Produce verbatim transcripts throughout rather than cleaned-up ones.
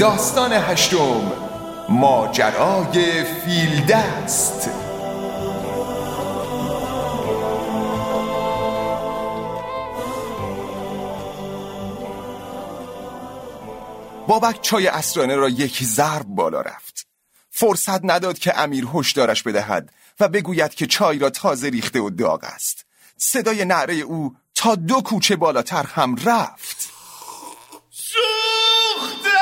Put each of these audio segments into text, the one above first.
داستان هشتم، ماجرای فیل دست. بابک چای عصرانه را یک ضرب بالا رفت. فرصت نداد که امیر هشدارش بدهد و بگوید که چای را تازه ریخته و داغ است. صدای نعره او تا دو کوچه بالاتر هم رفت. سوختم!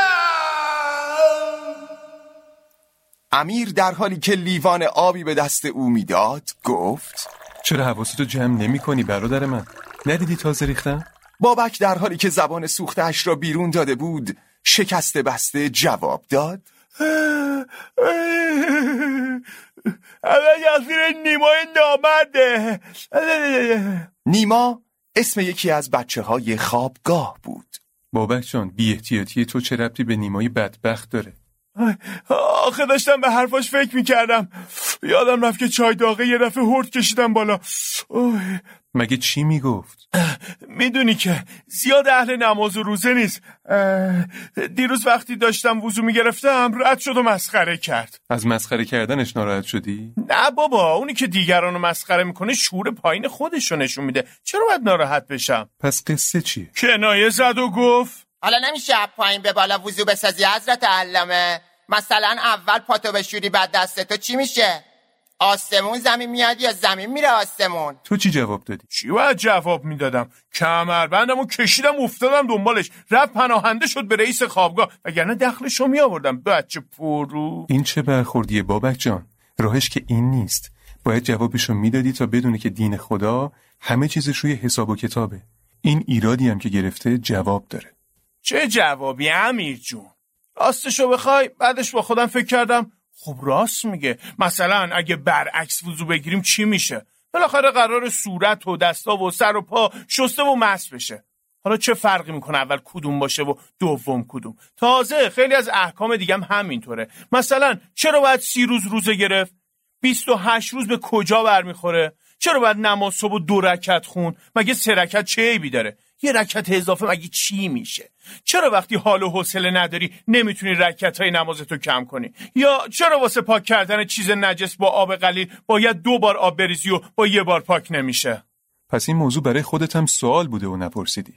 امیر در حالی که لیوان آبی به دست او میداد گفت: چرا حواستو جمع نمی کنی برادر من؟ ندیدی تازه ریختم؟ بابک در حالی که زبان سوخته‌اش را بیرون داده بود شکسته بسته جواب داد: اول یاسیر نیمای نامرده. نیما اسم یکی از بچه های خوابگاه بود. بابک جان، بی احتیاطی تو چه ربطی به نیمای بدبخت داره؟ آخه داشتم به حرفاش فکر میکردم، یادم رفت که چای داغه یه دفعه هورد کشیدم بالا. اوه. مگه چی میگفت؟ میدونی که زیاد اهل نماز و روزه نیست. دیروز وقتی داشتم وضو میگرفتم رد شد و مسخره کرد. از مسخره کردنش ناراحت شدی؟ نه بابا، اونی که دیگرانو مسخره میکنه شعور پایین خودشو نشون میده. چرا باید ناراحت بشم؟ پس قصه چیه؟ کنایه زد و گفت: حالا نمیشه پایین به بالا وضو بسازی حضرت علامه؟ مثلا اول پاتو بشوری بعد دستتو، چی میشه؟ آسمون زمین میاد یا زمین میره آسمون؟ تو چی جواب دادی؟ چی باید جواب میدادم؟ کمربندمو کشیدم افتادم دنبالش، رفت پناهنده شد به رئیس خوابگاه، وگرنه دخلشو میآوردم. بچه پرو. این چه برخوردیه بابک جان؟ راهش که این نیست. باید جوابشو میدادی تا بدونه که دین خدا همه چیزش روی حساب و کتابه. این ایرادی هم که گرفته جواب داره. چه جوابی امیر جون؟ راستشو بخوای بعدش با خودم فکر کردم خب راست میگه. مثلا اگه برعکس وضو بگیریم چی میشه؟ بالاخره قرار صورت و دستا و سر و پا شسته و مس بشه. حالا چه فرقی میکنه اول کدوم باشه و دوم کدوم؟ تازه خیلی از احکام دیگه هم همینطوره. مثلا چرا باید سی روز روزه گرفت؟ بیست و هشت روز به کجا برمیخوره؟ چرا باید نماز صبح دو رکعت خون؟ مگه سه رکعت چه عیبی داره؟ یه رکعت اضافه مگه چی میشه؟ چرا وقتی حال و حوصله نداری نمیتونی رکعتای نمازتو کم کنی؟ یا چرا واسه پاک کردن چیز نجس با آب قلیل باید دو بار آب بریزی و با یه بار پاک نمیشه؟ پس این موضوع برای خودت هم سوال بوده و نپرسیدی؟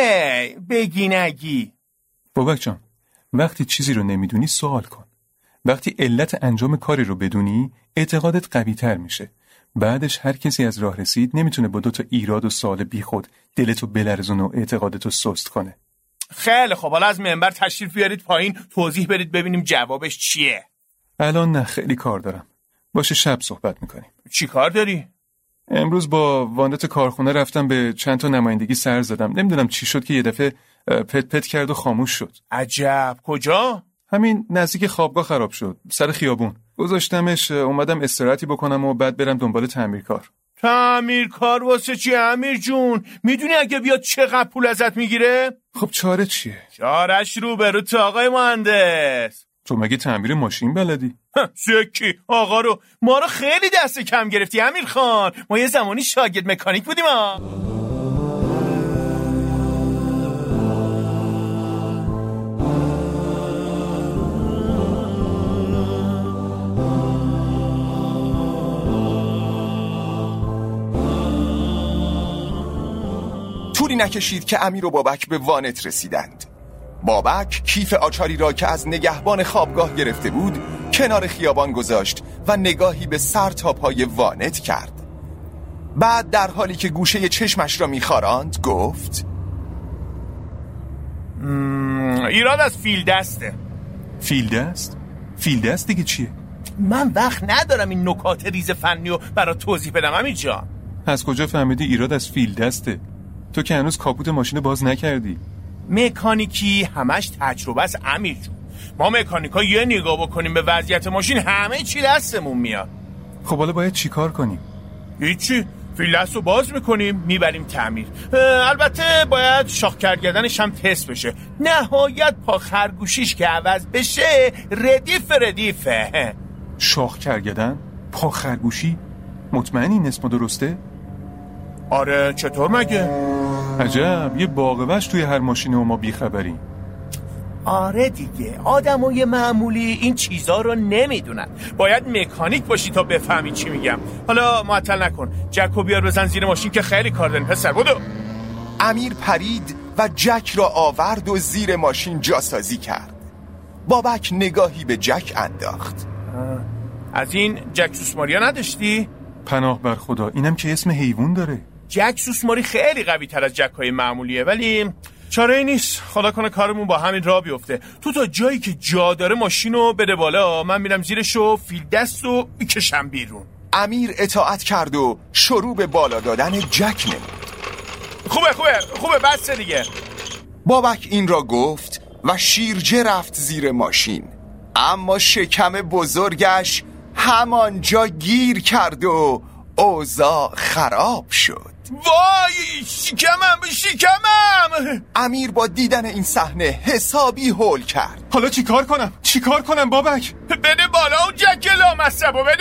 ای بگی نگی. بابک جان، وقتی چیزی رو نمیدونی سوال کن. وقتی علت انجام کاری رو بدونی اعتقادت قوی تر میشه. بعدش هر کسی از راه رسید نمیتونه با دو تا ایراد و سوال بی خود دلتو بلرزونه و اعتقادتو سست کنه. خیلی خب، حالا از منبر تشریف بیارید پایین توضیح بدید ببینیم جوابش چیه. الان نه، خیلی کار دارم. باشه شب صحبت میکنیم. چی کار داری؟ امروز با واندت کارخونه رفتم به چند تا نمایندگی سر زدم. نمیدونم چی شد که یه دفعه پت پت کرد و خاموش شد. عجب. کجا؟ همین نزدیک خوابگاه خراب شد، سر خیابون. گذاشتمش، اومدم استراحتی بکنم و بعد برم دنبال تعمیرکار. تعمیرکار واسه چی امیر جون؟ میدونی اگه بیاد چقدر پول ازت میگیره؟ خب چاره چیه؟ چارش رو برو تو آقای مهندس. تو مگه تعمیر ماشین بلدی؟ سکی آقا رو، ما رو خیلی دست کم گرفتی امیر خان. ما یه زمانی شاگرد مکانیک بودیم ها. طولی نکشید که امیر و بابک به وانت رسیدند. بابک کیف آچاری را که از نگهبان خوابگاه گرفته بود کنار خیابان گذاشت و نگاهی به سر تا پای وانت کرد. بعد در حالی که گوشه چشمش را می‌خاراند گفت: ایراد از فیل دسته. فیل دست؟ فیل دست دیگه چیه؟ من وقت ندارم این نکات ریز فنی رو برای توضیح بدم امیر جان. از کجا فهمیدی ایراد از فیل دسته؟ تو که هنوز کاپوت ماشین باز نکردی. مکانیکی همش تجربه است امیر جون. ما مکانیکا یه نگاه بکنیم به وضعیت ماشین همه چی دستمون میاد. خب حالا باید چی کار کنیم؟ هیچی، فیل دست رو باز میکنیم میبریم تعمیر. البته باید شاخ کردنش هم تست بشه. نهایت پا خرگوشیش که عوض بشه ردیف ردیفه. شاخ کردن؟ پا خرگوشی؟ مطمئنی این اسم درسته؟ آره، چطور مگه؟ عجب، یه باغ وش توی هر ماشینه و ما بیخبریم. آره دیگه، آدمای معمولی این چیزا رو نمیدونن. باید مکانیک باشی تا بفهمی چی میگم. حالا معطل نکن، جکو بیار بزن زیر ماشین که خیلی کار داریم. پسر بودو. امیر پرید و جک را آورد و زیر ماشین جاسازی کرد. بابک نگاهی به جک انداخت. از این جک سوسماریا نداشتی؟ پناه بر خدا، اینم که اسم حیوان داره. جک سوسماری خیلی قوی تر از جک های معمولیه، ولی چاره ای نیست. خدا کنه کارمون با همین راه بیفته. تو تا جایی که جا داره ماشینو بده بالا، من میرم زیرشو فیل دست و میکشم بیرون. امیر اطاعت کرد و شروع به بالا دادن جک نمود. خوبه خوبه خوبه بس دیگه. بابک این را گفت و شیرجه رفت زیر ماشین، اما شکم بزرگش همانجا گیر کرد و اوضاع خراب شد. وای شکمم شکمم. امیر با دیدن این صحنه حسابی هول کرد. حالا چی کار کنم؟ چی کار کنم بابک؟ بده بالا اون جک لامصبو، بده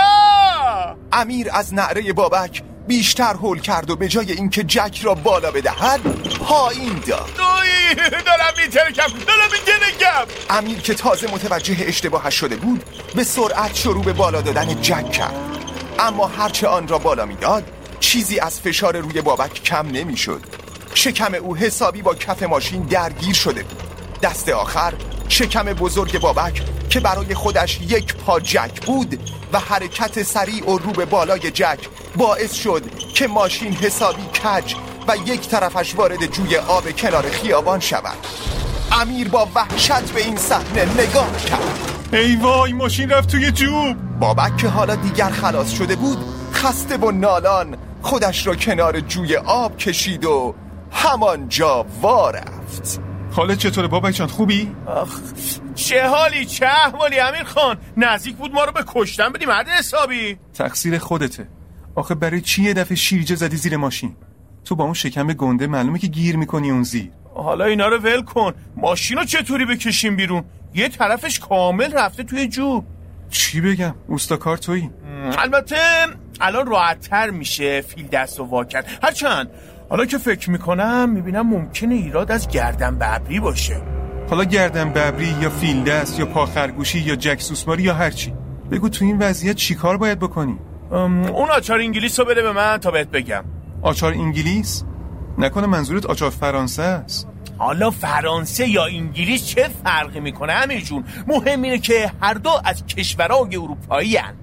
بالا. امیر از نعره بابک بیشتر هول کرد و به جای اینکه جک را بالا بدهد پایین داد. اوی دارم میترکم دارم میترکم. امیر که تازه متوجه اشتباهش شده بود به سرعت شروع به بالا دادن جک کرد، اما هرچه آن را بالا میداد چیزی از فشار روی بابک کم نمیشد. شکم او حسابی با کف ماشین درگیر شده بود. دست آخر شکم بزرگ بابک که برای خودش یک پا جک بود و حرکت سریع و رو به بالای جک باعث شد که ماشین حسابی کج و یک طرفش وارد جوی آب کنار خیابان شود. امیر با وحشت به این صحنه نگاه کرد. ای وای، ماشین رفت توی جوب. بابک که حالا دیگر خلاص شده بود خسته و نالان خودش را کنار جوی آب کشید و همانجا وا رفت. حالت چطوره بابک جان، خوبی؟ آخ چه حالی چه احوالی امیر خان؟ نزدیک بود ما رو به کشتن بدی مرد حسابی. تقصیر خودته. آخه برای چی یه دفعه شیرجه زدی زیر ماشین؟ تو با اون شکم گنده معلومه که گیر میکنی اون زیر. حالا اینا رو ول کن، ماشینو چطوری بکشیم بیرون؟ یه طرفش کامل رفته توی جوب. چی بگم؟ اوستاکار تویی. البته الان راحت‌تر میشه فیل دست و وا کرد. هرچند حالا که فکر میکنم میبینم ممکنه ایراد از گردن ببری باشه. حالا گردن ببری یا فیل دست یا پا خرگوشی یا جک سوسماری یا هرچی، بگو تو این وضعیت چی کار باید بکنی؟ اون آچار انگلیس رو بده به من تا بهت بگم. آچار انگلیس؟ نکنه منظورت آچار فرانسه است؟ حالا فرانسه یا انگلیس چه فرقی میکنه امیر جون؟ مهم اینه که هر دو از کشورهای اروپایی هن.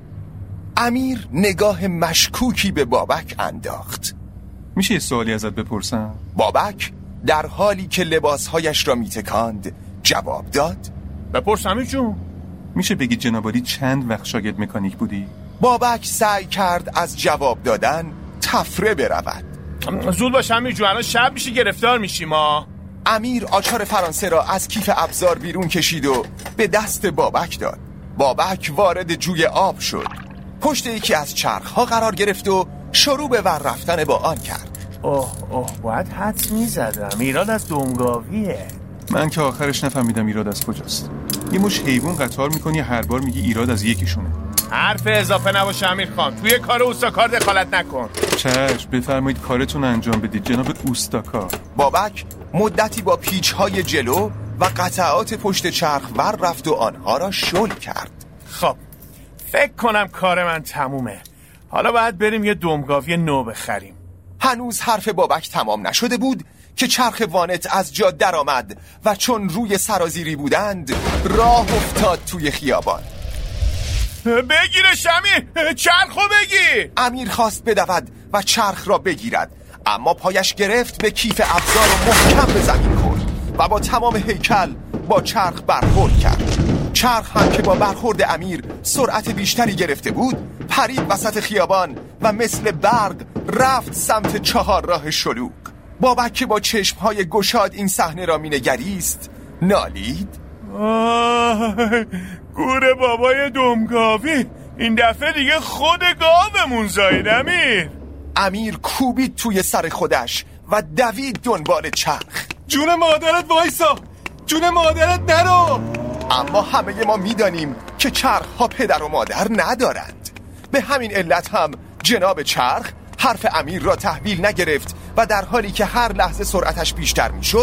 امیر نگاه مشکوکی به بابک انداخت. میشه یه سوالی ازت بپرسم؟ بابک در حالی که لباسهایش را میتکاند جواب داد. بپرس امیر جون. میشه بگی جنابالی چند وقت شاگرد مکانیک بودی؟ بابک سعی کرد از جواب دادن تفره برود. زود باش امیر جون، الان شب میشه گرفتار میشیم ما. امیر آچار فرانسه را از کیف ابزار بیرون کشید و به دست بابک داد. بابک وارد جوی آب شد، پشت یکی از چرخها قرار گرفت و شروع به ور رفتن با آن کرد. اوه اوه باید حدس میزدم ایراد از دمگاویه. من که آخرش نفهمیدم ایراد از کجاست. یه مش حیوان قطار میکنی هر بار میگی ایراد از یکیشونه. حرف اضافه نباشه امیر خان، توی کار اوستاکار دخالت نکن. چشم، بفرمایید کارتون انجام بدید جناب اوستاکار. بابک مدتی با پیچ‌های جلو و قطعات پشت چرخ ور رفت و آنها را شل کرد. خب فکر کنم کار من تمومه. حالا باید بریم یه دمگاوی نو بخریم. هنوز حرف بابک تمام نشده بود که چرخ وانت از جا در آمد و چون روی سرازیری بودند راه افتاد توی خیابان. بگیرش امیر، چرخو بگیر. امیر خواست بدود و چرخ را بگیرد، اما پایش گرفت به کیف ابزار و محکم به زمین خورد و با تمام هیکل با چرخ برخورد کرد. چرخ هم که با برخورد امیر سرعت بیشتری گرفته بود پرید وسط خیابان و مثل برق رفت سمت چهار راه شلوغ. بابک که با چشمهای گشاد این صحنه را مینگریست نالید. آه گوره بابای دمگاوی، این دفعه دیگه خود گاومون زاید امیر. امیر کوبید توی سر خودش و دوید دنبال چرخ. جون مادرت وایسا، جون مادرت نرو. اما همه ما میدانیم که چرخ ها پدر و مادر ندارند. به همین علت هم جناب چرخ حرف امیر را تحویل نگرفت و در حالی که هر لحظه سرعتش بیشتر میشد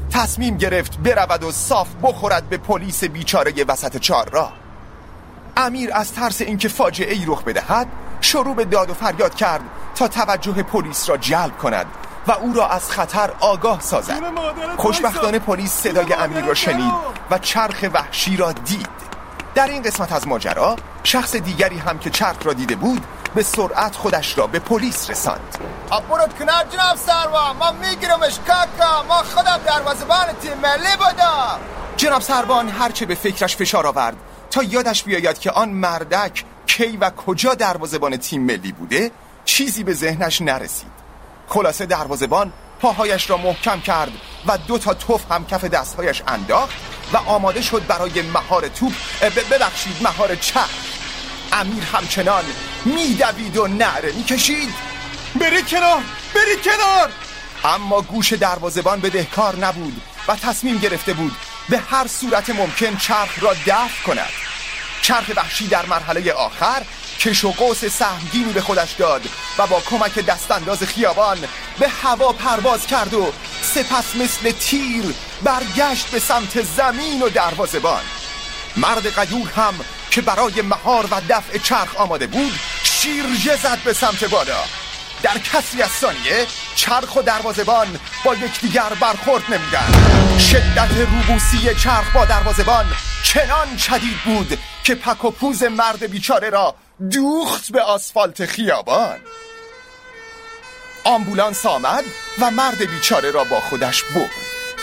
تصمیم گرفت برود و صاف بخورد به پلیس بیچاره وسط چهارراه. امیر از ترس اینکه فاجعه ای رخ بدهد شروع به داد و فریاد کرد تا توجه پلیس را جلب کند و او را از خطر آگاه سازد. خوشبختانه پلیس صدای امیر را شنید و چرخ وحشی را دید. در این قسمت از ماجرا شخص دیگری هم که چرخ را دیده بود به سرعت خودش را به پلیس رساند. برو کنار جناب سروان، ما میگیرمش کاکا، ما خودم دروازه‌بان تیم ملی بودم. جناب سروان هرچه به فکرش فشار آورد تا یادش بیاید که آن مردک کی و کجا دروازه‌بان تیم ملی بوده چیزی به ذهنش نرسید. خلاصه دروازه‌بان پاهایش را محکم کرد و دو تا توف هم کف دستهایش انداخت و آماده شد برای مهار توپ ببخشید مهار چرخ. امیر همچنان میدوید و نعره میکشید بری کنار بری کنار، اما گوش دروازه‌بان بدهکار نبود و تصمیم گرفته بود به هر صورت ممکن چرخ را دفع کند. چرخ وحشی در مرحله آخر کش و قوس سهمگینی به خودش داد و با کمک دستانداز خیابان به هوا پرواز کرد و سپس مثل تیر برگشت به سمت زمین و دروازه‌بان. مرد غیور هم که برای مهار و دفع چرخ آماده بود شیرجه زد به سمت بالا. در کسری از ثانیه چرخ و دروازه‌بان با یکدیگر برخورد نمودند. شدت روبوسی چرخ با دروازه‌بان چنان شدید بود که پک و پوز مرد بیچاره را دوخت به آسفالت خیابان. آمبولانس آمد و مرد بیچاره را با خودش برد.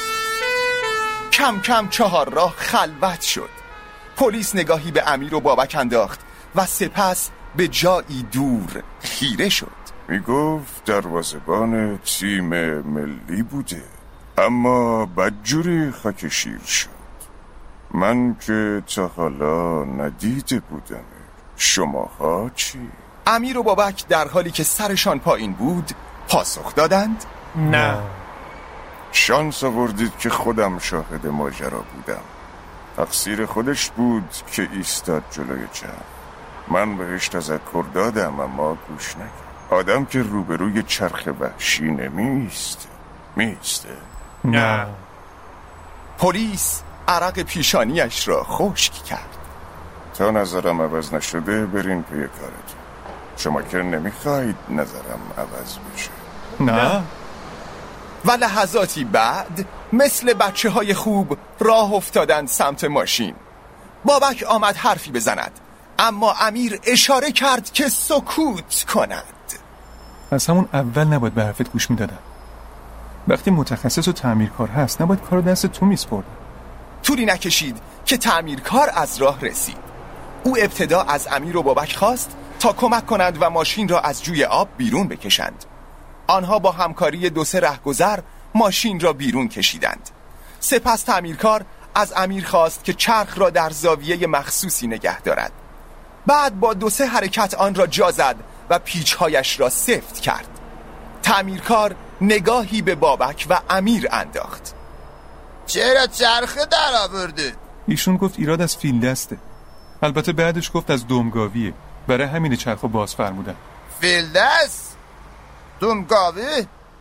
کم کم چهار راه خلوت شد. پلیس نگاهی به امیر و بابک انداخت و سپس به جایی دور خیره شد. می گفت دروازه‌بان تیم ملی بوده، اما بدجوری خاک شیر شد. من که تا حالا ندیده بودم. شماها چی؟ امیر و بابک در حالی که سرشان پایین بود پاسخ دادند نه. شانس آوردید که خودم شاهد ماجرا بودم. تقصیر خودش بود که ایستاد جلوی چرخ. من بهش تذکر دادم اما گوش نکرد. آدم که روبروی چرخ وحشی نمیسته میسته؟ نه. پلیس عرق پیشانیش را خشک کرد. تا نظرم عوض نشده برین پی کارتون. شما که نمیخواید نظرم عوض بشه. نه. و لحظاتی بعد مثل بچه های خوب راه افتادند سمت ماشین. بابک آمد حرفی بزند اما امیر اشاره کرد که سکوت کند. از همون اول نباید به حرفت گوش میدادم. وقتی متخصص و تعمیرکار هست نباید کارو دست تو میسپردم. طولی نکشید که تعمیرکار از راه رسید. او ابتدا از امیر و بابک خواست تا کمک کنند و ماشین را از جوی آب بیرون بکشند. آنها با همکاری دو سه رهگذر ماشین را بیرون کشیدند. سپس تعمیرکار از امیر خواست که چرخ را در زاویه مخصوصی نگه دارد. بعد با دو سه حرکت آن را جا زد و پیچهایش را سفت کرد. تعمیرکار نگاهی به بابک و امیر انداخت. چرا چرخه در آورده؟ ایشون گفت ایراد از فیل دسته. البته بعدش گفت از دمگاویه. برای همین چرخو باز فرمودن. فیل دست؟ دمگاوی؟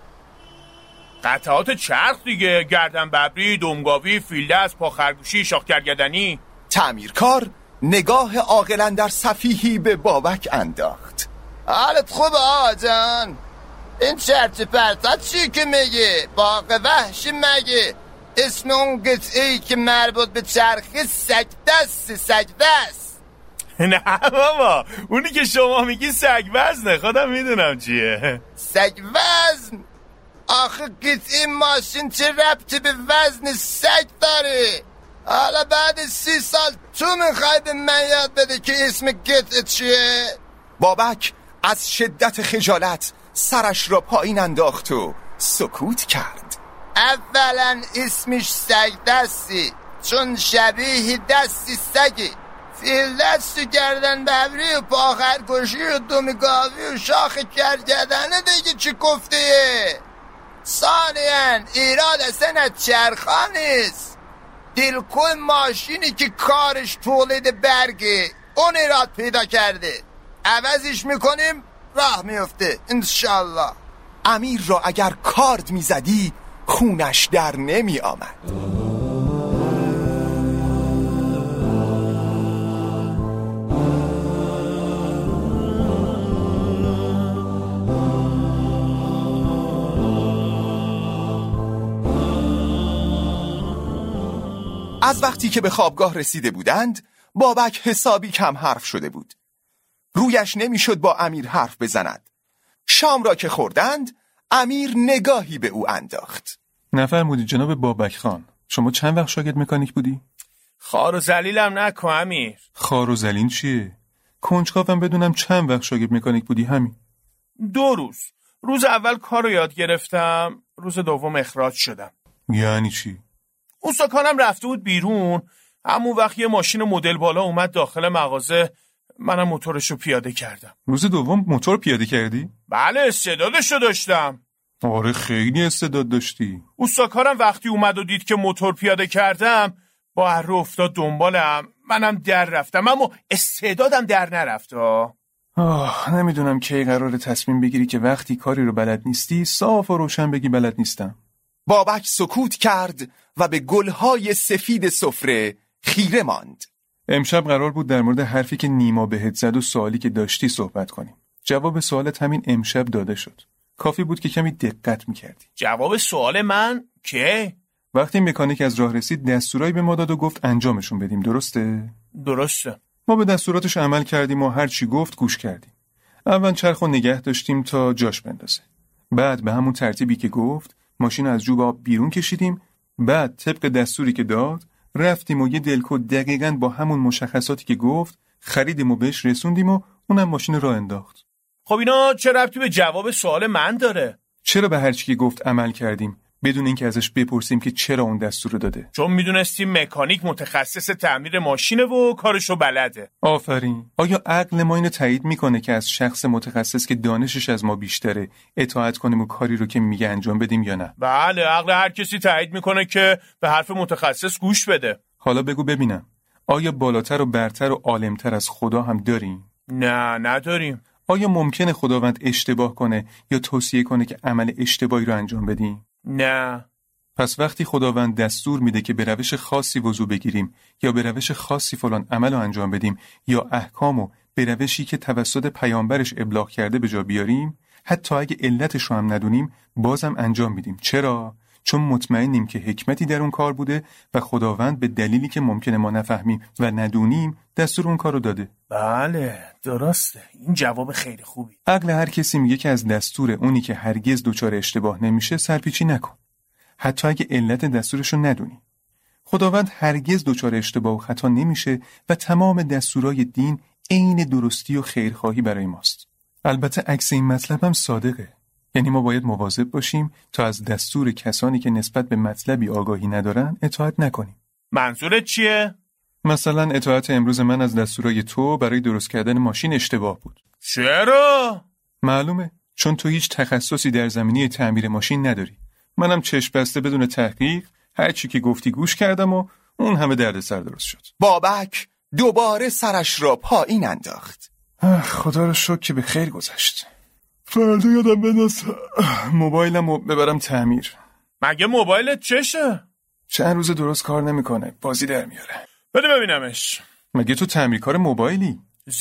قطعات چرخ دیگه، گردن ببری، دمگاوی، فیل دست، پا خرگوشی، شاخ گرگدنی. تعمیرکار نگاه عاقلاً در سفیهی به بابک انداخت. حالت خوبه آقا جان؟ این چرت پرتا چی که میگه؟ باغ وحشی مگه؟ اسم اون قطعه‌ای که مربوط به چرخه سگ دست سگ دست. نه بابا، اونی که شما میگی سگ وزنه، خودم میدونم چیه. سگ وزن؟ آخه قطعه ماشین چه ربطی به وزن سگ داره؟ حالا بعد سی سال تو میخوای به من یاد بده که اسم قطعه چیه؟ بابک از شدت خجالت سرش را پایین انداخت و سکوت کرد. اولا اسمش سگ دستی، چون شبیه دستی سگی. فیل دست و گردن ببری و پاخرگوشی و دمگاوی و شاخ کرگدنه دیگه چی گفته؟ ثانیاً ایراد اصلا از چرخا نیست، دلکل ماشینی که کارش تولید برگه اون ایراد پیدا کرده. عوضش میکنیم راه میفته انشالله. امیر را اگر کارد میزدی خونش در نمی آمد. از وقتی که به خوابگاه رسیده بودند، بابک حسابی کم حرف شده بود. رویش نمیشد با امیر حرف بزند. شام را که خوردند، امیر نگاهی به او انداخت. نفرمودی جناب بابک خان، شما چند وقت شاگرد مکانیک بودی؟ خار و ذلیلم نکن امیر. خار و ذلیل چیه؟ کنجکاوم بدونم چند وقت شاگرد مکانیک بودی. همین دو روز. روز اول کار رو یاد گرفتم، روز دوم اخراج شدم. یعنی چی؟ اوستاکانم رفته بود بیرون، همون وقت یه ماشین مدل بالا اومد داخل مغازه، منم موتورشو پیاده کردم. روز دوم موتور پیاده کردی؟ بله، استعدادشو داشتم. آره خیلی استعداد داشتی. اوستاکارم وقتی اومد و دید که موتور پیاده کردم با هر رو افتاد دنبالم، منم در رفتم، اما استعدادم در نرفت. آه نمیدونم کی قراره تصمیم بگیری که وقتی کاری رو بلد نیستی صاف و روشن بگی بلد نیستم. بابک سکوت کرد و به گلهای سفید سفره خیره ماند. امشب قرار بود در مورد حرفی که نیما بهت زد و سوالی که داشتی صحبت کنیم. جواب سوالت همین امشب داده شد. کافی بود که کمی دقت میکردی. جواب سوال من که؟ وقتی مکانیک از راه رسید دستورایی به ما داد و گفت انجامشون بدیم، درسته؟ درسته. ما به دستوراتش عمل کردیم و هر چی گفت گوش کردیم. اول چرخو نگه داشتیم تا جاش بندازه. بعد به همون ترتیبی که گفت ماشین از جوب آب بیرون کشیدیم. بعد طبق دستوری که داد رفتیم و یه دلکو دقیقاً با همون مشخصاتی که گفت خریدیم و بهش رسوندیم و اونم ماشین راه انداخت. خب اینا چه ربطی به جواب سوال من داره؟ چرا به هر چی که گفت عمل کردیم بدون اینکه ازش بپرسیم که چرا اون دستور رو داده؟ چون میدونستیم مکانیک متخصص تعمیر ماشینه و کارشو بلده. آفرین. آیا عقل ما اینو تایید میکنه که از شخص متخصص که دانشش از ما بیشتره اطاعت کنیم و کاری رو که میگه انجام بدیم یا نه؟ بله، عقل هر کسی تایید میکنه که به حرف متخصص گوش بده. حالا بگو ببینم، آیا بالاتر و برتر و عالمتر از خدا هم داریم؟ نه نداریم. آیا ممکنه خداوند اشتباه کنه یا توصیه کنه که عمل اشتباهی رو انجام بدیم؟ نه. پس وقتی خداوند دستور میده که به روش خاصی وضو بگیریم یا به روش خاصی فلان عمل رو انجام بدیم یا احکامو به روشی که توسط پیامبرش ابلاغ کرده به جا بیاریم، حتی اگه علتش رو هم ندونیم بازم انجام میدیم. چرا؟ چون مطمئنیم که حکمتی در اون کار بوده و خداوند به دلیلی که ممکنه ما نفهمیم و ندونیم دستور اون کار رو داده. بله درسته. این جواب خیلی خوبی. عقل هر کسی میگه که از دستور اونی که هرگز دچار اشتباه نمیشه سرپیچی نکن، حتی اگه علت دستورش رو ندونی. خداوند هرگز دچار اشتباه و خطا نمیشه و تمام دستورای دین عین درستی و خیرخواهی برای ماست. البته عکس این مطلب هم صادقه، یعنی ما باید مواظب باشیم تا از دستور کسانی که نسبت به مطلبی آگاهی ندارن اطاعت نکنیم. منظورت چیه؟ مثلا اطاعت امروز من از دستورای تو برای درست کردن ماشین اشتباه بود. چرا؟ معلومه، چون تو هیچ تخصصی در زمینه تعمیر ماشین نداری. منم چشم بسته بدون تحقیق هر چی که گفتی گوش کردم و اون همه دردسر درست شد. بابک دوباره سرش را پایین انداخت. خدا رو شکر که به خیر گذشت. فردا یادم بنداز موبایلم رو ببرم تعمیر. مگه موبایلت چشه؟ چند روز درست کار نمیکنه، بازی در میاره. بده ببینمش. مگه تو تعمیرکار موبایلی؟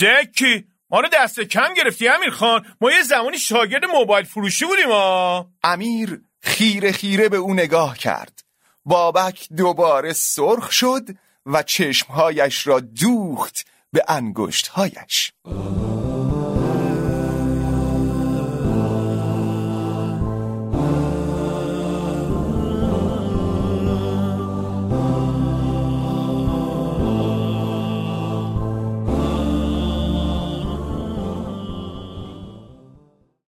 زکی ما رو دست کم گرفتی امیر خان. ما یه زمانی شاگرد موبایل فروشی بودیم ها. امیر خیره خیره به او نگاه کرد. بابک دوباره سرخ شد و چشمهایش را دوخت به انگشتهایش.